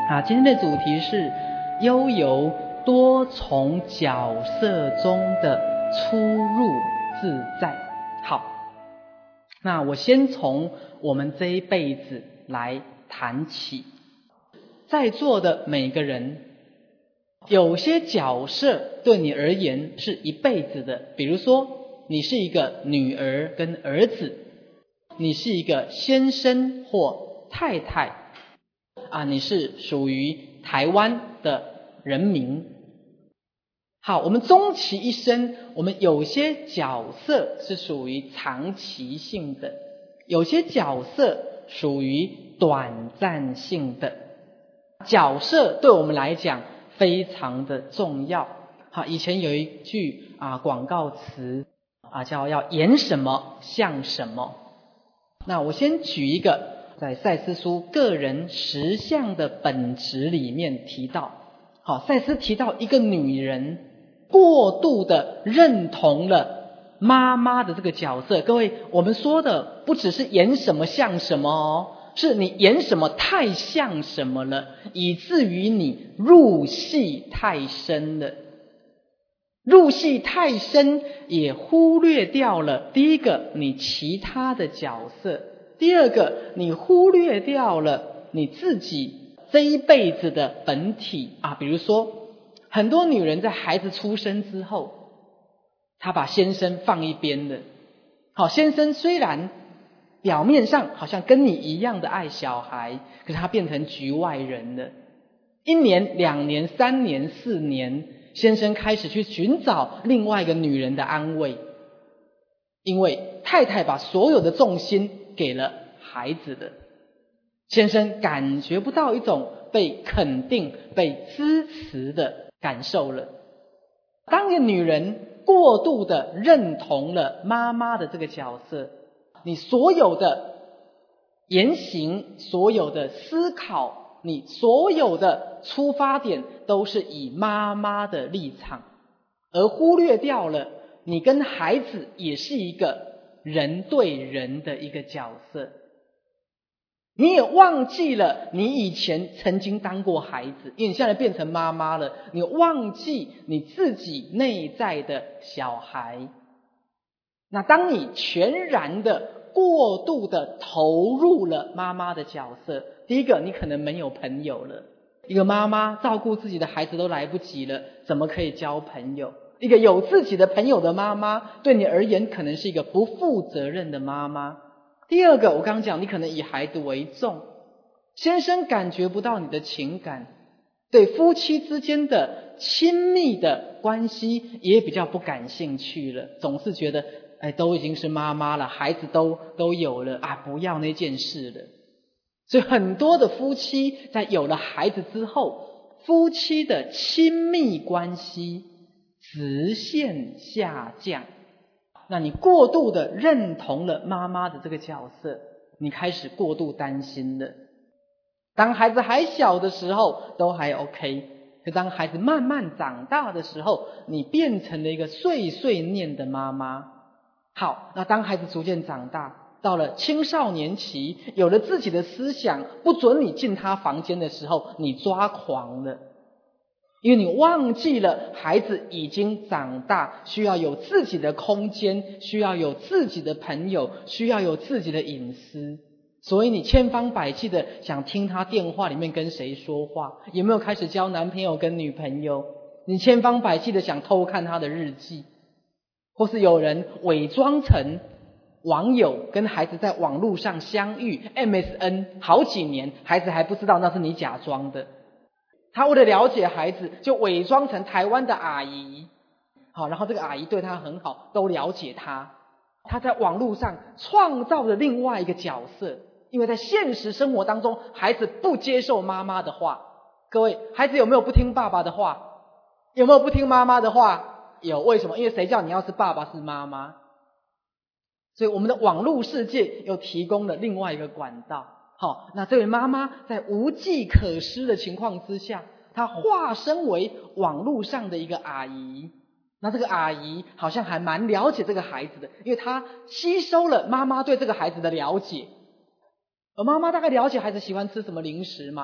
今天的主题是悠游多重角色中的出入自在。好，那我先从我们这一辈子来谈起。在座的每个人，有些角色对你而言是一辈子的，比如说你是一个女儿跟儿子，你是一个先生或太太，你是属于台湾的人民。好，我们终其一生，我们有些角色是属于长期性的，有些角色属于短暂性的。角色对我们来讲非常的重要。好，以前有一句广告词叫要演什么像什么。那我先举一个，在赛斯书个人实相的本质里面提到，赛斯提到一个女人过度的认同了妈妈的这个角色。各位，我们说的不只是演什么像什么哦，是你演什么太像什么了，以至于你入戏太深了。入戏太深，也忽略掉了第一个你其他的角色，第二个你忽略掉了你自己这一辈子的本体比如说很多女人在孩子出生之后，她把先生放一边了。好，先生虽然表面上好像跟你一样的爱小孩，可是他变成局外人了。1年、2年、3年、4年，先生开始去寻找另外一个女人的安慰，因为太太把所有的重心给了孩子了。先生感觉不到一种被肯定、被支持的感受了。当一个女人过度的认同了妈妈的这个角色，你所有的言行、所有的思考，你所有的出发点都是以妈妈的立场，而忽略掉了你跟孩子也是一个人对人的一个角色。你也忘记了你以前曾经当过孩子，因为你现在变成妈妈了，你忘记你自己内在的小孩。那当你全然的过度的投入了妈妈的角色，第一个，你可能没有朋友了。一个妈妈照顾自己的孩子都来不及了，怎么可以交朋友？一个有自己的朋友的妈妈，对你而言可能是一个不负责任的妈妈。第二个，我刚刚讲，你可能以孩子为重，先生感觉不到你的情感，对夫妻之间的亲密的关系也比较不感兴趣了，总是觉得都已经是妈妈了，孩子都有了不要那件事了。所以很多的夫妻在有了孩子之后，夫妻的亲密关系直线下降。那你过度的认同了妈妈的这个角色，你开始过度担心了。当孩子还小的时候都还 OK， 可当孩子慢慢长大的时候，你变成了一个碎碎念的妈妈。好，那当孩子逐渐长大，到了青少年期，有了自己的思想，不准你进他房间的时候，你抓狂了。因为你忘记了孩子已经长大，需要有自己的空间，需要有自己的朋友，需要有自己的隐私，所以你千方百计的想听他电话里面跟谁说话，有没有开始交男朋友跟女朋友，你千方百计的想偷看他的日记，或是有人伪装成网友跟孩子在网络上相遇 MSN 好几年，孩子还不知道那是你假装的。他为了了解孩子，就伪装成台湾的阿姨，然后这个阿姨对他很好，都了解他。他在网络上创造了另外一个角色，因为在现实生活当中，孩子不接受妈妈的话。各位，孩子有没有不听爸爸的话？有没有不听妈妈的话？有。为什么？因为谁叫你要是爸爸是妈妈？所以我们的网络世界又提供了另外一个管道。好，那这位妈妈在无计可施的情况之下，她化身为网络上的一个阿姨。那这个阿姨好像还蛮了解这个孩子的，因为她吸收了妈妈对这个孩子的了解。而妈妈大概了解孩子喜欢吃什么零食嘛，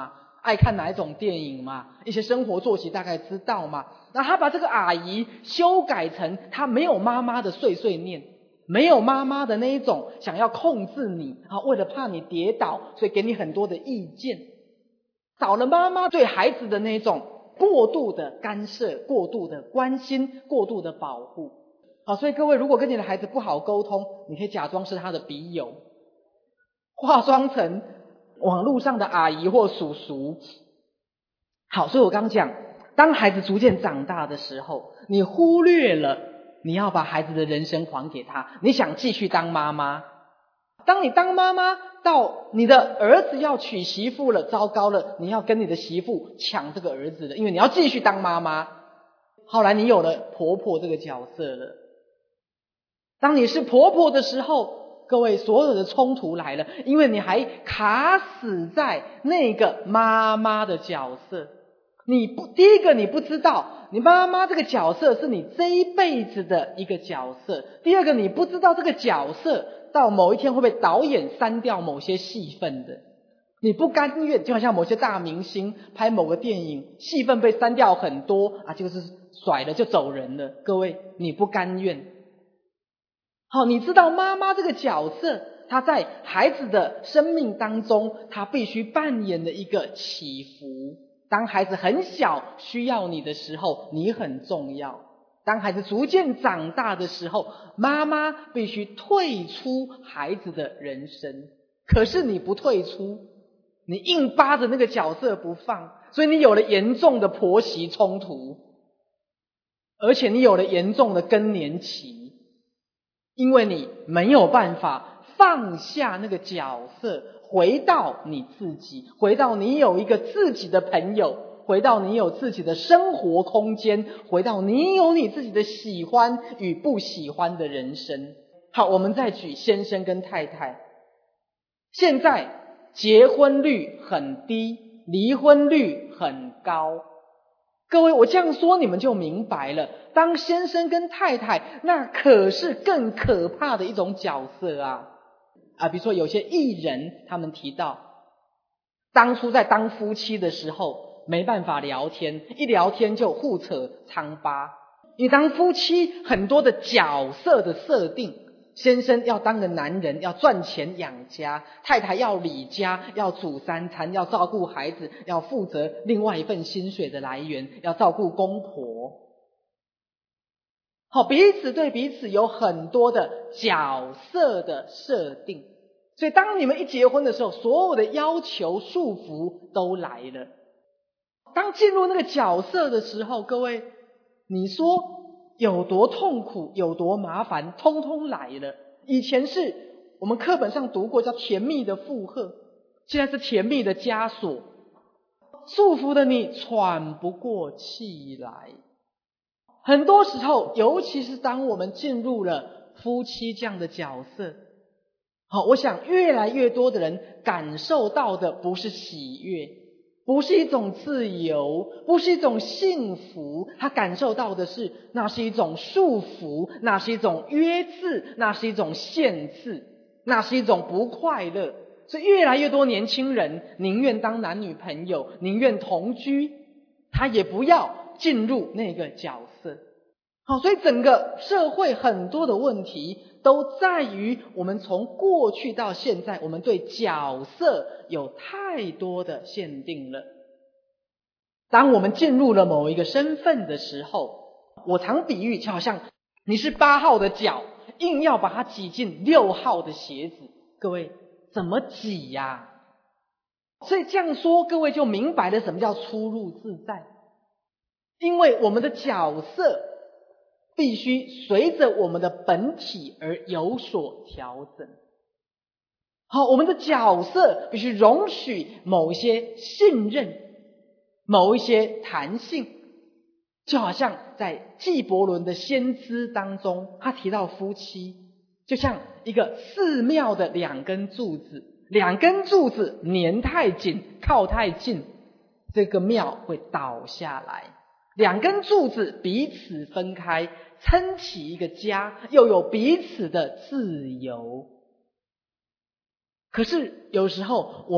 爱看哪一种电影嘛，一些生活作息大概知道嘛。那他把这个阿姨修改成他没有妈妈的碎碎念，没有妈妈的那一种想要控制你啊，为了怕你跌倒，所以给你很多的意见。少了妈妈对孩子的那种过度的干涉、过度的关心、过度的保护。好，所以各位如果跟你的孩子不好沟通，你可以假装是他的笔友，化妆成网络上的阿姨或叔叔。好，所以我刚讲，当孩子逐渐长大的时候，你忽略了你要把孩子的人生还给他，你想继续当妈妈。当你当妈妈到你的儿子要娶媳妇了，糟糕了，你要跟你的媳妇抢这个儿子了，因为你要继续当妈妈。后来你有了婆婆这个角色了。当你是婆婆的时候，各位所有的冲突来了，因为你还卡死在那个妈妈的角色。第一个你不知道你妈妈这个角色是你这一辈子的一个角色，第二个你不知道这个角色到某一天会被导演删掉某些戏份的，你不甘愿，就好像某些大明星拍某个电影戏份被删掉很多啊，就是甩了就走人了，各位你不甘愿。好，你知道妈妈这个角色她在孩子的生命当中她必须扮演的一个起伏。当孩子很小需要你的时候，你很重要。当孩子逐渐长大的时候，妈妈必须退出孩子的人生。可是你不退出，你硬扒着那个角色不放，所以你有了严重的婆媳冲突，而且你有了严重的更年期，因为你没有办法放下那个角色，回到你自己，回到你有一个自己的朋友，回到你有自己的生活空间，回到你有你自己的喜欢与不喜欢的人生。好，我们再举先生跟太太。现在结婚率很低，离婚率很高。各位，我这样说你们就明白了，当先生跟太太，那可是更可怕的一种角色啊！比如说有些艺人他们提到，当初在当夫妻的时候没办法聊天，一聊天就互扯疮疤。因为当夫妻很多的角色的设定，先生要当个男人，要赚钱养家，太太要理家，要煮3餐，要照顾孩子，要负责另外一份薪水的来源，要照顾公婆。好，彼此对彼此有很多的角色的设定，所以当你们一结婚的时候，所有的要求束缚都来了。当进入那个角色的时候，各位，你说有多痛苦，有多麻烦，通通来了。以前是我们课本上读过叫甜蜜的负荷，现在是甜蜜的枷锁，束缚的你喘不过气来。很多时候，尤其是当我们进入了夫妻这样的角色，我想越来越多的人感受到的不是喜悦，不是一种自由，不是一种幸福，他感受到的是那是一种束缚，那是一种约制，那是一种限制，那是一种不快乐。所以越来越多年轻人宁愿当男女朋友，宁愿同居，他也不要进入那个角色。好，所以整个社会很多的问题都在于我们从过去到现在，我们对角色有太多的限定了。当我们进入了某一个身份的时候，我常比喻就好像你是8号的脚，硬要把它挤进6号的鞋子，各位怎么挤呀？所以这样说，各位就明白了什么叫出入自在。因为我们的角色必须随着我们的本体而有所调整。好，我们的角色必须容许某一些信任，某一些弹性。就好像在纪伯伦的先知当中，他提到夫妻就像一个寺庙的2根柱子，2根柱子粘太紧，靠太近，这个庙会倒下来。2根柱子彼此分开，撑起一个家，又有彼此的自由。可是有时候我们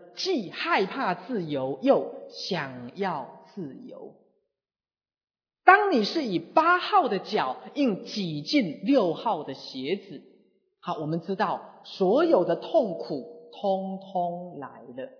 既害怕自由，又想要自由。当你是以8号的脚硬挤进6号的鞋子，好，我们知道所有的痛苦通通来了。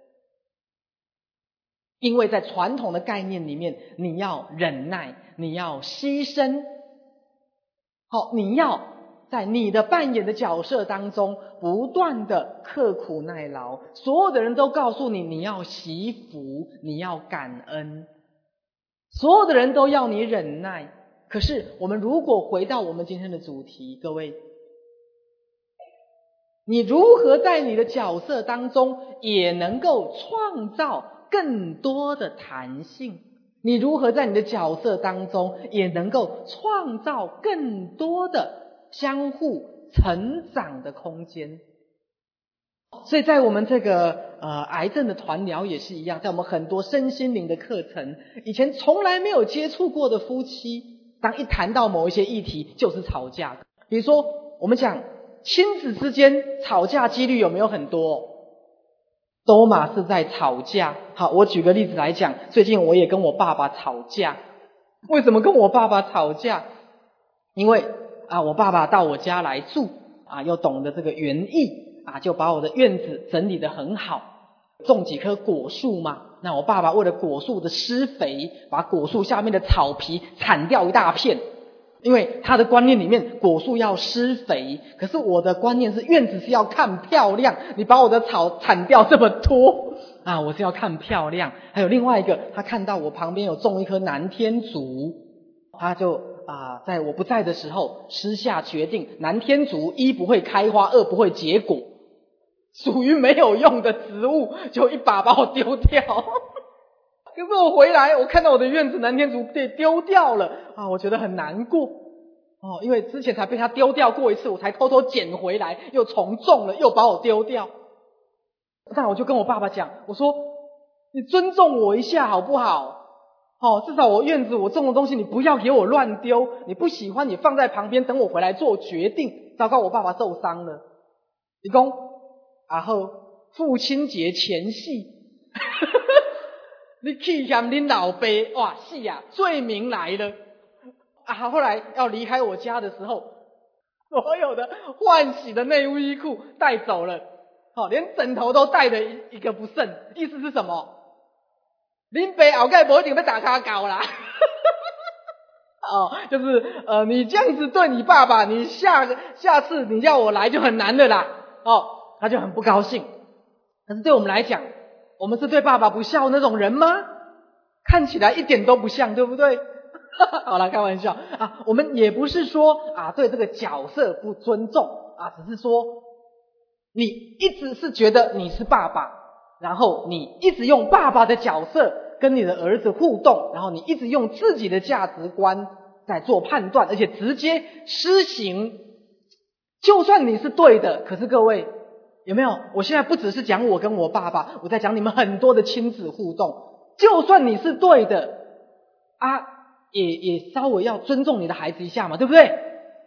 因为在传统的概念里面，你要忍耐，你要牺牲，好，你要在你的扮演的角色当中不断的刻苦耐劳。所有的人都告诉你，你要惜福，你要感恩，所有的人都要你忍耐。可是我们如果回到我们今天的主题，各位，你如何在你的角色当中也能够创造更多的弹性？你如何在你的角色当中也能够创造更多的相互成长的空间？所以在我们这个癌症的团疗也是一样，在我们很多身心灵的课程，以前从来没有接触过的夫妻，当一谈到某一些议题就是吵架。比如说我们讲亲子之间吵架几率有没有很多？都嘛是在吵架。好，我举个例子来讲，最近我也跟我爸爸吵架。为什么跟我爸爸吵架？因为我爸爸到我家来住又懂得这个园艺就把我的院子整理得很好，种几棵果树嘛。那我爸爸为了果树的施肥，把果树下面的草皮铲掉一大片。因为他的观念里面果树要施肥，可是我的观念是院子是要看漂亮，你把我的草铲掉这么多我是要看漂亮。还有另外一个，他看到我旁边有种一棵南天竹，他就在我不在的时候私下决定，南天竹1不会开花，2不会结果，属于没有用的植物，就一把我丢掉可是我回来，我看到我的院子南天竹被丢掉了我觉得很难过因为之前才被他丢掉过一次，我才偷偷捡回来，又重种了，又把我丢掉。那我就跟我爸爸讲，我说你尊重我一下好不好？至少我院子我种的东西你不要给我乱丢，你不喜欢你放在旁边等我回来做决定。糟糕，我爸爸受伤了。你说然后父亲节前夕你去向恁老爸，哇，是罪名来了后来要离开我家的时候，所有的换洗的内衣裤带走了连枕头都带的一个不剩。意思是什么？恁爸后盖不一定要打卡搞啦就是你这样子对你爸爸，你下次你要我来就很难的啦他就很不高兴。可是对我们来讲，我们是对爸爸不孝那种人吗？看起来一点都不像，对不对好啦，开玩笑我们也不是说对这个角色不尊重只是说你一直是觉得你是爸爸，然后你一直用爸爸的角色跟你的儿子互动，然后你一直用自己的价值观在做判断，而且直接施行。就算你是对的，可是各位有没有？我现在不只是讲我跟我爸爸，我在讲你们很多的亲子互动。就算你是对的也稍微要尊重你的孩子一下嘛，对不对？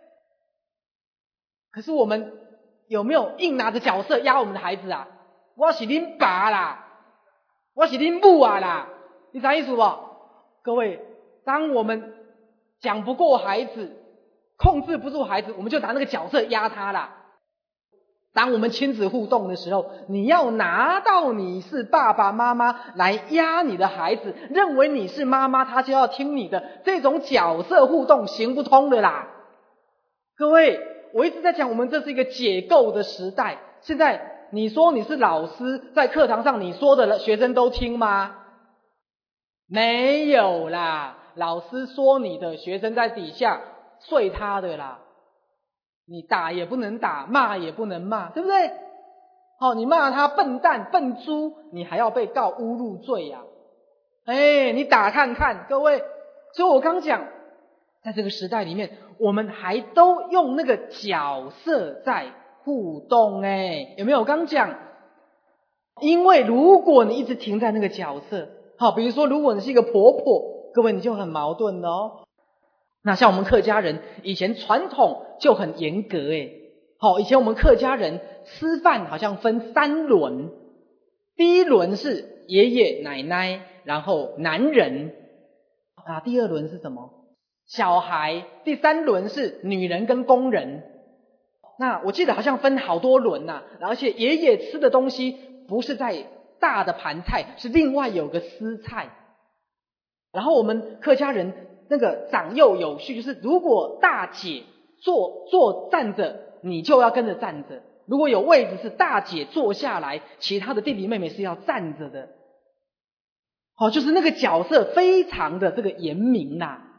可是我们有没有硬拿着角色压我们的孩子我是恁爸啦，我是恁母啦，你啥意思不？各位，当我们讲不过孩子，控制不住孩子，我们就拿那个角色压他啦。当我们亲子互动的时候，你要拿到你是爸爸妈妈来压你的孩子，认为你是妈妈他就要听你的，这种角色互动行不通的啦。各位，我一直在讲我们这是一个解构的时代。现在你说你是老师，在课堂上你说的学生都听吗？没有啦，老师说你的，学生在底下睡他的啦。你打也不能打，骂也不能骂，对不对？你骂他笨蛋笨猪，你还要被告侮辱罪你打看看，各位。所以我刚讲，在这个时代里面，我们还都用那个角色在互动有没有？我刚讲，因为如果你一直停在那个角色，比如说如果你是一个婆婆，各位你就很矛盾了那像我们客家人以前传统就很严格以前我们客家人吃饭好像分3轮， 第一轮是爷爷奶奶，然后男人啊，第二轮是什么？小孩，第三轮是女人跟工人。那我记得好像分好多轮啊，而且爷爷吃的东西不是在大的盘菜，是另外有个私菜。然后我们客家人那个长幼有序，就是如果大姐站着，你就要跟着站着；如果有位置是大姐坐下来，其他的弟弟妹妹是要站着的。就是那个角色非常的这个严明啦。